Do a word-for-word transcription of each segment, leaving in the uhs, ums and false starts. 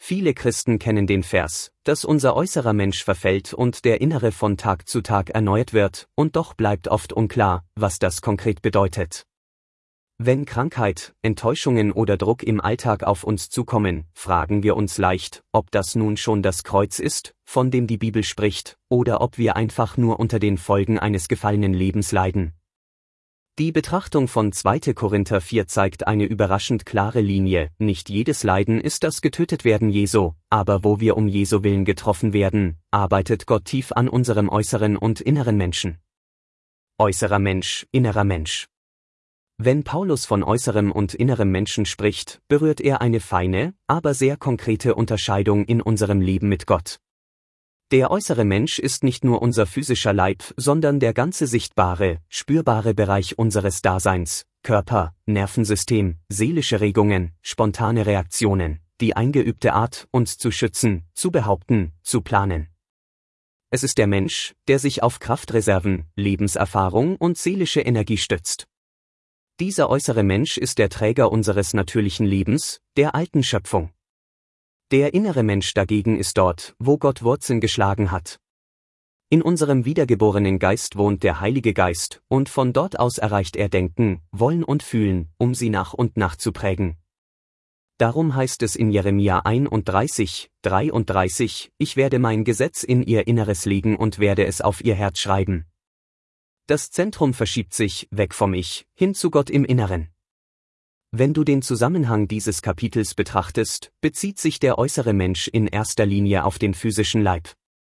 Viele Christen kennen den Vers, dass unser äußerer Mensch verfällt und der innere von Tag zu Tag erneuert wird, und doch bleibt oft unklar, was das konkret bedeutet. Wenn Krankheit, Enttäuschungen oder Druck im Alltag auf uns zukommen, fragen wir uns leicht, ob das nun schon das Kreuz ist, von dem die Bibel spricht, oder ob wir einfach nur unter den Folgen eines gefallenen Lebens leiden. Die Betrachtung von zweiter Korinther vier zeigt eine überraschend klare Linie: Nicht jedes Leiden ist das Getötetwerden Jesu, aber wo wir um Jesu Willen getroffen werden, arbeitet Gott tief an unserem äußeren und inneren Menschen. Äußerer Mensch, innerer Mensch. Wenn Paulus von äußerem und innerem Menschen spricht, berührt er eine feine, aber sehr konkrete Unterscheidung in unserem Leben mit Gott. Der äußere Mensch ist nicht nur unser physischer Leib, sondern der ganze sichtbare, spürbare Bereich unseres Daseins: Körper, Nervensystem, seelische Regungen, spontane Reaktionen, die eingeübte Art, uns zu schützen, zu behaupten, zu planen. Es ist der Mensch, der sich auf Kraftreserven, Lebenserfahrung und seelische Energie stützt. Dieser äußere Mensch ist der Träger unseres natürlichen Lebens, der alten Schöpfung. Der innere Mensch dagegen ist dort, wo Gott Wurzeln geschlagen hat. In unserem wiedergeborenen Geist wohnt der Heilige Geist, und von dort aus erreicht er Denken, Wollen und Fühlen, um sie nach und nach zu prägen. Darum heißt es in Jeremia einunddreißig, dreiunddreißig: Ich werde mein Gesetz in ihr Inneres legen und werde es auf ihr Herz schreiben. Das Zentrum verschiebt sich, weg vom Ich, hin zu Gott im Inneren. Wenn du den Zusammenhang dieses Kapitels betrachtest, bezieht sich der äußere Mensch in erster Linie auf den physischen Leib.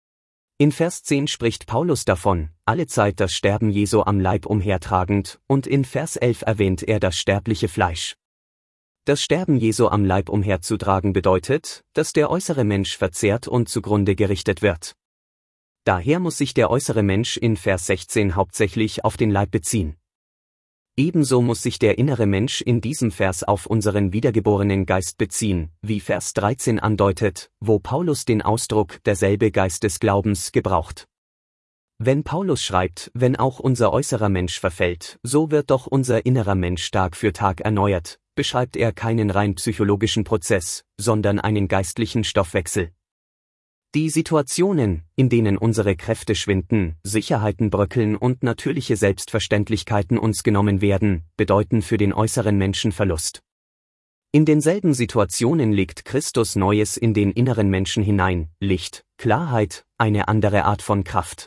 In Vers zehn spricht Paulus davon, allezeit das Sterben Jesu am Leib umhertragend, und in Vers elf erwähnt er das sterbliche Fleisch. Das Sterben Jesu am Leib umherzutragen bedeutet, dass der äußere Mensch verzehrt und zugrunde gerichtet wird. Daher muss sich der äußere Mensch in Vers sechzehn hauptsächlich auf den Leib beziehen. Ebenso muss sich der innere Mensch in diesem Vers auf unseren wiedergeborenen Geist beziehen, wie Vers dreizehn andeutet, wo Paulus den Ausdruck derselbe Geist des Glaubens gebraucht. Wenn Paulus schreibt, wenn auch unser äußerer Mensch verfällt, so wird doch unser innerer Mensch Tag für Tag erneuert, beschreibt er keinen rein psychologischen Prozess, sondern einen geistlichen Stoffwechsel. Die Situationen, in denen unsere Kräfte schwinden, Sicherheiten bröckeln und natürliche Selbstverständlichkeiten uns genommen werden, bedeuten für den äußeren Menschen Verlust. In denselben Situationen legt Christus Neues in den inneren Menschen hinein: Licht, Klarheit, eine andere Art von Kraft.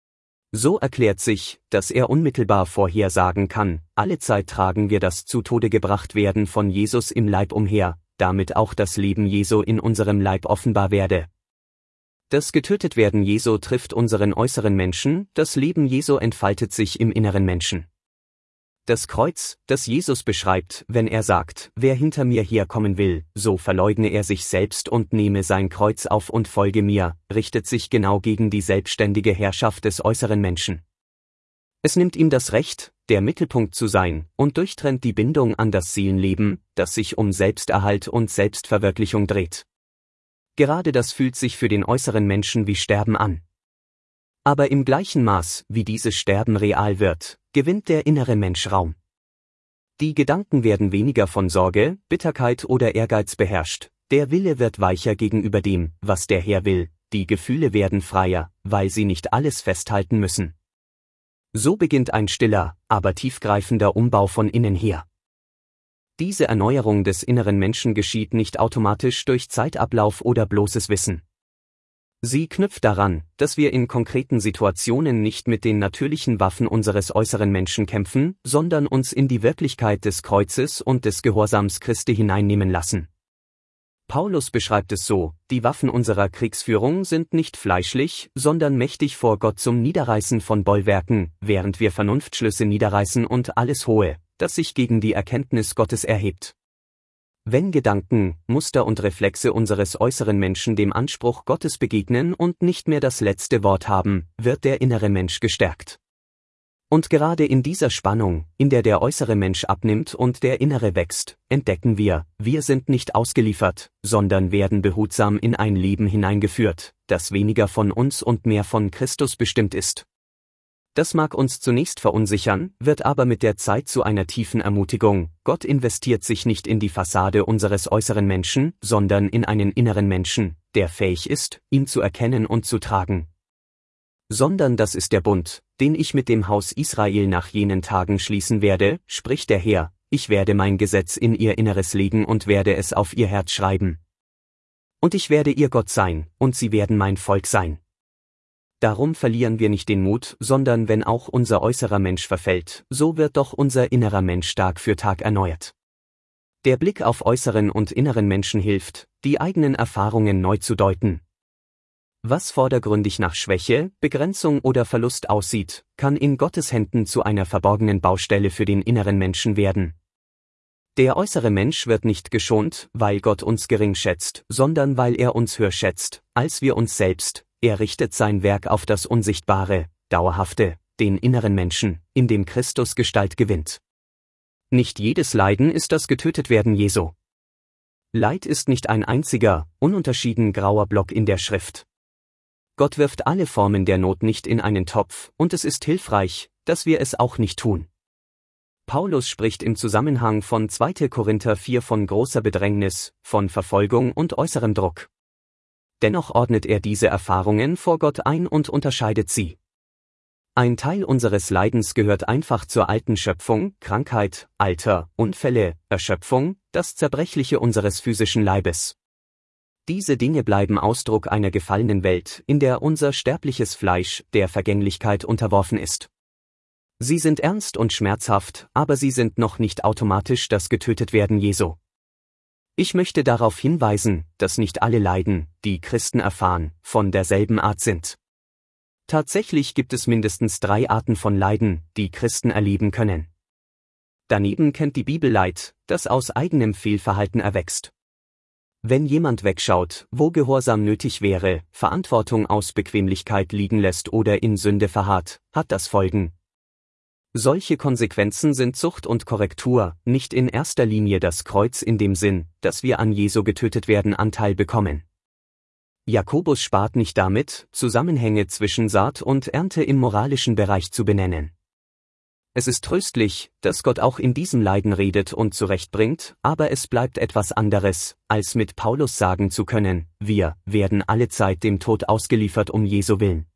So erklärt sich, dass er unmittelbar vorhersagen kann: Allezeit tragen wir das zu Tode gebracht werden von Jesus im Leib umher, damit auch das Leben Jesu in unserem Leib offenbar werde. Das Getötetwerden Jesu trifft unseren äußeren Menschen, das Leben Jesu entfaltet sich im inneren Menschen. Das Kreuz, das Jesus beschreibt, wenn er sagt: Wer hinter mir herkommen will, so verleugne er sich selbst und nehme sein Kreuz auf und folge mir, richtet sich genau gegen die selbstständige Herrschaft des äußeren Menschen. Es nimmt ihm das Recht, der Mittelpunkt zu sein, und durchtrennt die Bindung an das Seelenleben, das sich um Selbsterhalt und Selbstverwirklichung dreht. Gerade das fühlt sich für den äußeren Menschen wie Sterben an. Aber im gleichen Maß, wie dieses Sterben real wird, gewinnt der innere Mensch Raum. Die Gedanken werden weniger von Sorge, Bitterkeit oder Ehrgeiz beherrscht, der Wille wird weicher gegenüber dem, was der Herr will, die Gefühle werden freier, weil sie nicht alles festhalten müssen. So beginnt ein stiller, aber tiefgreifender Umbau von innen her. Diese Erneuerung des inneren Menschen geschieht nicht automatisch durch Zeitablauf oder bloßes Wissen. Sie knüpft daran, dass wir in konkreten Situationen nicht mit den natürlichen Waffen unseres äußeren Menschen kämpfen, sondern uns in die Wirklichkeit des Kreuzes und des Gehorsams Christi hineinnehmen lassen. Paulus beschreibt es so: Die Waffen unserer Kriegsführung sind nicht fleischlich, sondern mächtig vor Gott zum Niederreißen von Bollwerken, während wir Vernunftschlüsse niederreißen und alles Hohe, das sich gegen die Erkenntnis Gottes erhebt. Wenn Gedanken, Muster und Reflexe unseres äußeren Menschen dem Anspruch Gottes begegnen und nicht mehr das letzte Wort haben, wird der innere Mensch gestärkt. Und gerade in dieser Spannung, in der der äußere Mensch abnimmt und der innere wächst, entdecken wir, wir sind nicht ausgeliefert, sondern werden behutsam in ein Leben hineingeführt, das weniger von uns und mehr von Christus bestimmt ist. Das mag uns zunächst verunsichern, wird aber mit der Zeit zu einer tiefen Ermutigung. Gott investiert sich nicht in die Fassade unseres äußeren Menschen, sondern in einen inneren Menschen, der fähig ist, ihn zu erkennen und zu tragen. Sondern das ist der Bund, den ich mit dem Haus Israel nach jenen Tagen schließen werde, spricht der Herr, ich werde mein Gesetz in ihr Inneres legen und werde es auf ihr Herz schreiben. Und ich werde ihr Gott sein, und sie werden mein Volk sein. Darum verlieren wir nicht den Mut, sondern wenn auch unser äußerer Mensch verfällt, so wird doch unser innerer Mensch Tag für Tag erneuert. Der Blick auf äußeren und inneren Menschen hilft, die eigenen Erfahrungen neu zu deuten. Was vordergründig nach Schwäche, Begrenzung oder Verlust aussieht, kann in Gottes Händen zu einer verborgenen Baustelle für den inneren Menschen werden. Der äußere Mensch wird nicht geschont, weil Gott uns gering schätzt, sondern weil er uns höher schätzt, als wir uns selbst. Er richtet sein Werk auf das Unsichtbare, Dauerhafte, den inneren Menschen, in dem Christus Gestalt gewinnt. Nicht jedes Leiden ist das Getötetwerden Jesu. Leid ist nicht ein einziger, ununterschieden grauer Block in der Schrift. Gott wirft alle Formen der Not nicht in einen Topf, und es ist hilfreich, dass wir es auch nicht tun. Paulus spricht im Zusammenhang von zweiter Korinther vier von großer Bedrängnis, von Verfolgung und äußerem Druck. Dennoch ordnet er diese Erfahrungen vor Gott ein und unterscheidet sie. Ein Teil unseres Leidens gehört einfach zur alten Schöpfung, Krankheit, Alter, Unfälle, Erschöpfung, das Zerbrechliche unseres physischen Leibes. Diese Dinge bleiben Ausdruck einer gefallenen Welt, in der unser sterbliches Fleisch der Vergänglichkeit unterworfen ist. Sie sind ernst und schmerzhaft, aber sie sind noch nicht automatisch das Getötetwerden Jesu. Ich möchte darauf hinweisen, dass nicht alle Leiden, die Christen erfahren, von derselben Art sind. Tatsächlich gibt es mindestens drei Arten von Leiden, die Christen erleben können. Daneben kennt die Bibel Leid, das aus eigenem Fehlverhalten erwächst. Wenn jemand wegschaut, wo Gehorsam nötig wäre, Verantwortung aus Bequemlichkeit liegen lässt oder in Sünde verharrt, hat das Folgen. Solche Konsequenzen sind Zucht und Korrektur, nicht in erster Linie das Kreuz in dem Sinn, dass wir an Jesu getötet werden Anteil bekommen. Jakobus spart nicht damit, Zusammenhänge zwischen Saat und Ernte im moralischen Bereich zu benennen. Es ist tröstlich, dass Gott auch in diesem Leiden redet und zurechtbringt, aber es bleibt etwas anderes, als mit Paulus sagen zu können, wir werden allezeit dem Tod ausgeliefert um Jesu willen.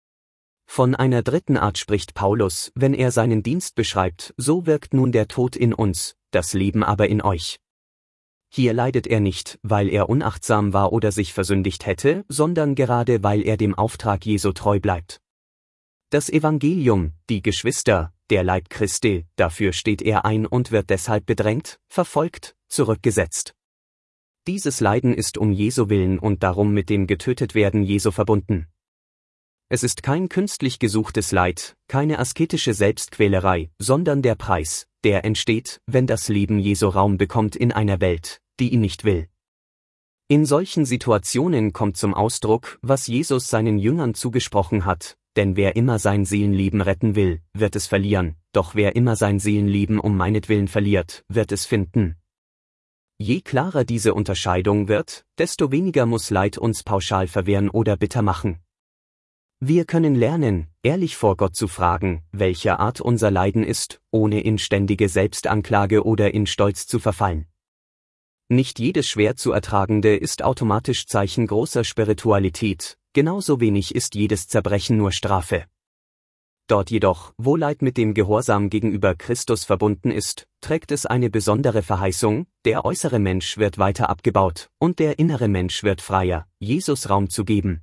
Von einer dritten Art spricht Paulus, wenn er seinen Dienst beschreibt, so wirkt nun der Tod in uns, das Leben aber in euch. Hier leidet er nicht, weil er unachtsam war oder sich versündigt hätte, sondern gerade weil er dem Auftrag Jesu treu bleibt. Das Evangelium, die Geschwister, der Leib Christi, dafür steht er ein und wird deshalb bedrängt, verfolgt, zurückgesetzt. Dieses Leiden ist um Jesu willen und darum mit dem Getötetwerden Jesu verbunden. Es ist kein künstlich gesuchtes Leid, keine asketische Selbstquälerei, sondern der Preis, der entsteht, wenn das Leben Jesu Raum bekommt in einer Welt, die ihn nicht will. In solchen Situationen kommt zum Ausdruck, was Jesus seinen Jüngern zugesprochen hat, denn wer immer sein Seelenleben retten will, wird es verlieren, doch wer immer sein Seelenleben um meinetwillen verliert, wird es finden. Je klarer diese Unterscheidung wird, desto weniger muss Leid uns pauschal verwehren oder bitter machen. Wir können lernen, ehrlich vor Gott zu fragen, welcher Art unser Leiden ist, ohne in ständige Selbstanklage oder in Stolz zu verfallen. Nicht jedes schwer zu ertragende ist automatisch Zeichen großer Spiritualität, genauso wenig ist jedes Zerbrechen nur Strafe. Dort jedoch, wo Leid mit dem Gehorsam gegenüber Christus verbunden ist, trägt es eine besondere Verheißung, der äußere Mensch wird weiter abgebaut, und der innere Mensch wird freier, Jesus Raum zu geben.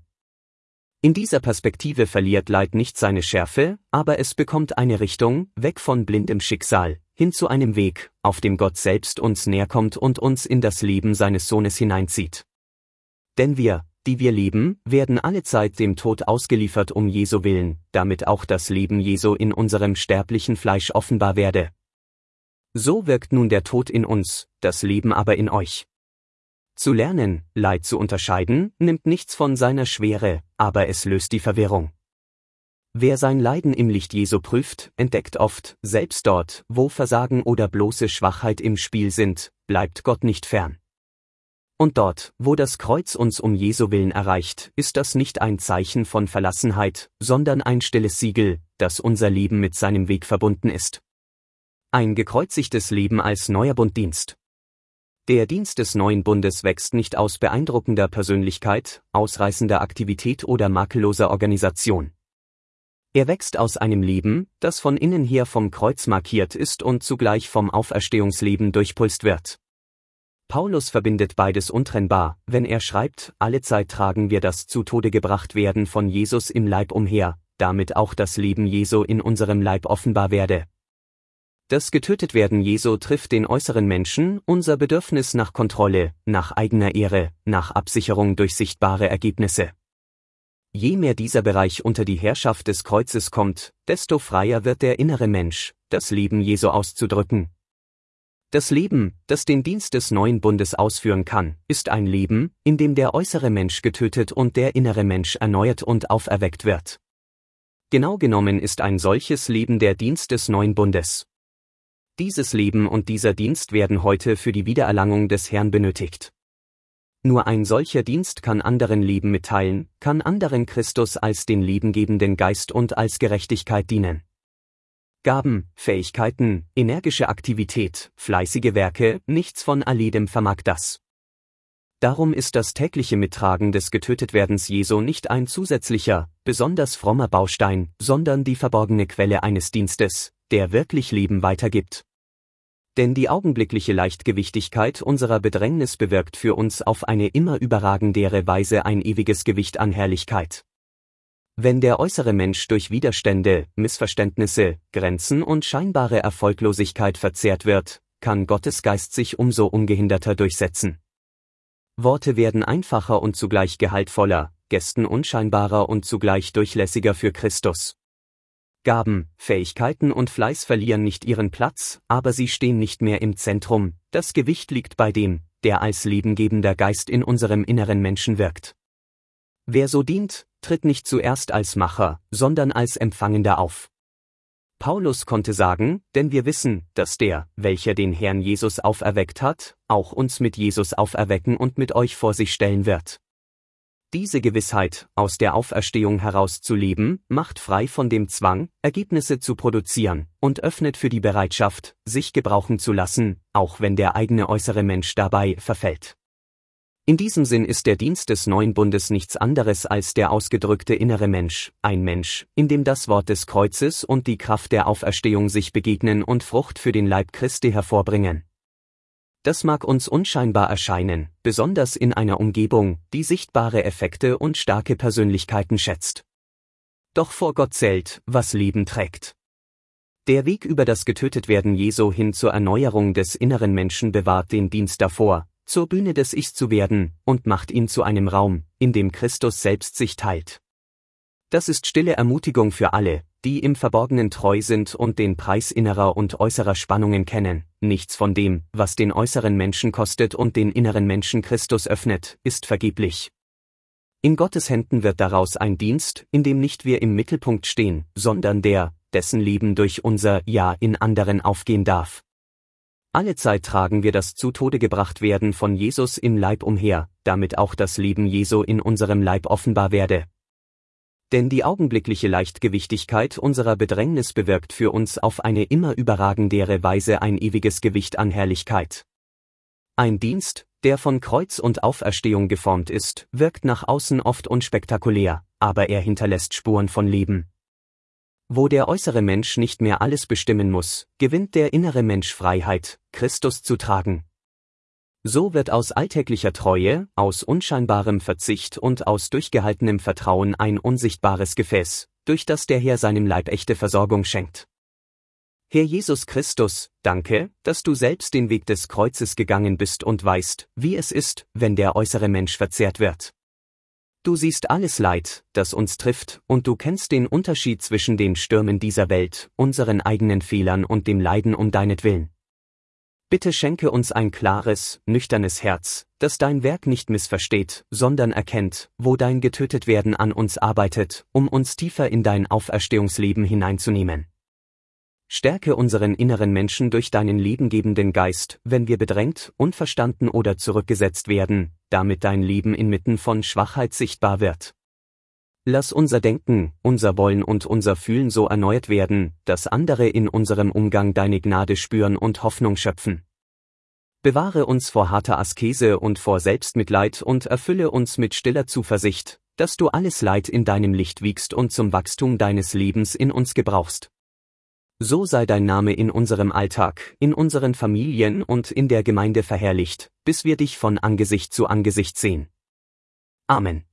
In dieser Perspektive verliert Leid nicht seine Schärfe, aber es bekommt eine Richtung, weg von blindem Schicksal, hin zu einem Weg, auf dem Gott selbst uns näherkommt und uns in das Leben seines Sohnes hineinzieht. Denn wir, die wir leben, werden allezeit dem Tod ausgeliefert um Jesu willen, damit auch das Leben Jesu in unserem sterblichen Fleisch offenbar werde. So wirkt nun der Tod in uns, das Leben aber in euch. Zu lernen, Leid zu unterscheiden, nimmt nichts von seiner Schwere, aber es löst die Verwirrung. Wer sein Leiden im Licht Jesu prüft, entdeckt oft, selbst dort, wo Versagen oder bloße Schwachheit im Spiel sind, bleibt Gott nicht fern. Und dort, wo das Kreuz uns um Jesu willen erreicht, ist das nicht ein Zeichen von Verlassenheit, sondern ein stilles Siegel, dass unser Leben mit seinem Weg verbunden ist. Ein gekreuzigtes Leben als neuer Bunddienst. Der Dienst des neuen Bundes wächst nicht aus beeindruckender Persönlichkeit, ausreißender Aktivität oder makelloser Organisation. Er wächst aus einem Leben, das von innen her vom Kreuz markiert ist und zugleich vom Auferstehungsleben durchpulst wird. Paulus verbindet beides untrennbar, wenn er schreibt, allezeit tragen wir das zu Tode gebracht werden von Jesus im Leib umher, damit auch das Leben Jesu in unserem Leib offenbar werde. Das Getötetwerden Jesu trifft den äußeren Menschen, unser Bedürfnis nach Kontrolle, nach eigener Ehre, nach Absicherung durch sichtbare Ergebnisse. Je mehr dieser Bereich unter die Herrschaft des Kreuzes kommt, desto freier wird der innere Mensch, das Leben Jesu auszudrücken. Das Leben, das den Dienst des neuen Bundes ausführen kann, ist ein Leben, in dem der äußere Mensch getötet und der innere Mensch erneuert und auferweckt wird. Genau genommen ist ein solches Leben der Dienst des neuen Bundes. Dieses Leben und dieser Dienst werden heute für die Wiedererlangung des Herrn benötigt. Nur ein solcher Dienst kann anderen Leben mitteilen, kann anderen Christus als den lebengebenden Geist und als Gerechtigkeit dienen. Gaben, Fähigkeiten, energische Aktivität, fleißige Werke, nichts von alledem vermag das. Darum ist das tägliche Mittragen des Getötetwerdens Jesu nicht ein zusätzlicher, besonders frommer Baustein, sondern die verborgene Quelle eines Dienstes, der wirklich Leben weitergibt. Denn die augenblickliche Leichtgewichtigkeit unserer Bedrängnis bewirkt für uns auf eine immer überragendere Weise ein ewiges Gewicht an Herrlichkeit. Wenn der äußere Mensch durch Widerstände, Missverständnisse, Grenzen und scheinbare Erfolglosigkeit verzehrt wird, kann Gottes Geist sich umso ungehinderter durchsetzen. Worte werden einfacher und zugleich gehaltvoller, Gesten unscheinbarer und zugleich durchlässiger für Christus. Gaben, Fähigkeiten und Fleiß verlieren nicht ihren Platz, aber sie stehen nicht mehr im Zentrum, das Gewicht liegt bei dem, der als lebengebender Geist in unserem inneren Menschen wirkt. Wer so dient, tritt nicht zuerst als Macher, sondern als Empfangender auf. Paulus konnte sagen, denn wir wissen, dass der, welcher den Herrn Jesus auferweckt hat, auch uns mit Jesus auferwecken und mit euch vor sich stellen wird. Diese Gewissheit, aus der Auferstehung heraus zu leben, macht frei von dem Zwang, Ergebnisse zu produzieren, und öffnet für die Bereitschaft, sich gebrauchen zu lassen, auch wenn der eigene äußere Mensch dabei verfällt. In diesem Sinn ist der Dienst des neuen Bundes nichts anderes als der ausgedrückte innere Mensch, ein Mensch, in dem das Wort des Kreuzes und die Kraft der Auferstehung sich begegnen und Frucht für den Leib Christi hervorbringen. Das mag uns unscheinbar erscheinen, besonders in einer Umgebung, die sichtbare Effekte und starke Persönlichkeiten schätzt. Doch vor Gott zählt, was Leben trägt. Der Weg über das Getötetwerden Jesu hin zur Erneuerung des inneren Menschen bewahrt den Dienst davor, zur Bühne des Ichs zu werden, und macht ihn zu einem Raum, in dem Christus selbst sich teilt. Das ist stille Ermutigung für alle, die im Verborgenen treu sind und den Preis innerer und äußerer Spannungen kennen. Nichts von dem, was den äußeren Menschen kostet und den inneren Menschen Christus öffnet, ist vergeblich. In Gottes Händen wird daraus ein Dienst, in dem nicht wir im Mittelpunkt stehen, sondern der, dessen Leben durch unser Ja in anderen aufgehen darf. Allezeit tragen wir das zu Tode gebracht werden von Jesus im Leib umher, damit auch das Leben Jesu in unserem Leib offenbar werde. Denn die augenblickliche Leichtgewichtigkeit unserer Bedrängnis bewirkt für uns auf eine immer überragendere Weise ein ewiges Gewicht an Herrlichkeit. Ein Dienst, der von Kreuz und Auferstehung geformt ist, wirkt nach außen oft unspektakulär, aber er hinterlässt Spuren von Leben. Wo der äußere Mensch nicht mehr alles bestimmen muss, gewinnt der innere Mensch Freiheit, Christus zu tragen. So wird aus alltäglicher Treue, aus unscheinbarem Verzicht und aus durchgehaltenem Vertrauen ein unsichtbares Gefäß, durch das der Herr seinem Leib echte Versorgung schenkt. Herr Jesus Christus, danke, dass du selbst den Weg des Kreuzes gegangen bist und weißt, wie es ist, wenn der äußere Mensch verzehrt wird. Du siehst alles Leid, das uns trifft, und du kennst den Unterschied zwischen den Stürmen dieser Welt, unseren eigenen Fehlern und dem Leiden um deinetwillen. Bitte schenke uns ein klares, nüchternes Herz, das dein Werk nicht missversteht, sondern erkennt, wo dein Getötetwerden an uns arbeitet, um uns tiefer in dein Auferstehungsleben hineinzunehmen. Stärke unseren inneren Menschen durch deinen lebengebenden Geist, wenn wir bedrängt, unverstanden oder zurückgesetzt werden, damit dein Leben inmitten von Schwachheit sichtbar wird. Lass unser Denken, unser Wollen und unser Fühlen so erneuert werden, dass andere in unserem Umgang deine Gnade spüren und Hoffnung schöpfen. Bewahre uns vor harter Askese und vor Selbstmitleid und erfülle uns mit stiller Zuversicht, dass du alles Leid in deinem Licht wiegst und zum Wachstum deines Lebens in uns gebrauchst. So sei dein Name in unserem Alltag, in unseren Familien und in der Gemeinde verherrlicht, bis wir dich von Angesicht zu Angesicht sehen. Amen.